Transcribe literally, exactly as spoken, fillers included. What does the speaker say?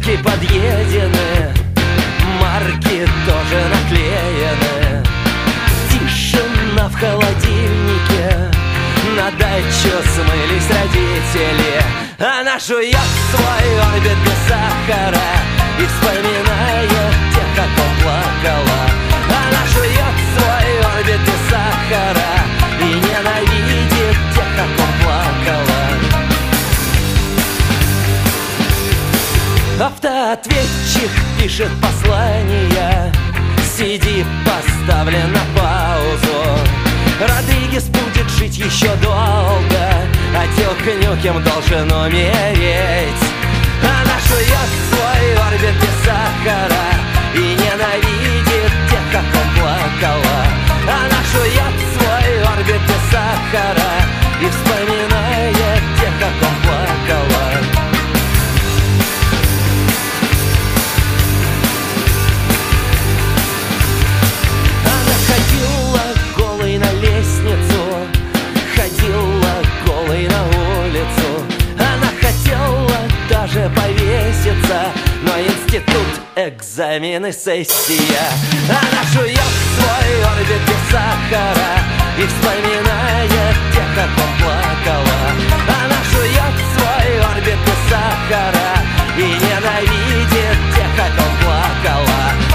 Стеколки подъедены, марки тоже наклеены. Тишина в холодильнике, на дачу смылись родители. Она жует свой орбит без сахара и вспоминает тех, как он плакала. Она жует свой орбит без сахара и ненавидит тех, как он плакала. Автоответчик пишет послание, си ди поставлен на паузу. Родригес будет жить еще долго, а Дюк Нюкем должен умереть. Она жует свой орбит без сахара и ненавидит тех, как он плакала. Она жует свой орбит без сахара и вспоминает тех, как он плакала. На лестницу, ходила голой на улицу. Она хотела даже повеситься, но институт, экзамены, сессия. Она жует свой орбит без сахара и вспоминает тех, как он плакала. Она жует свой орбит без сахара и ненавидит тех, как он плакала.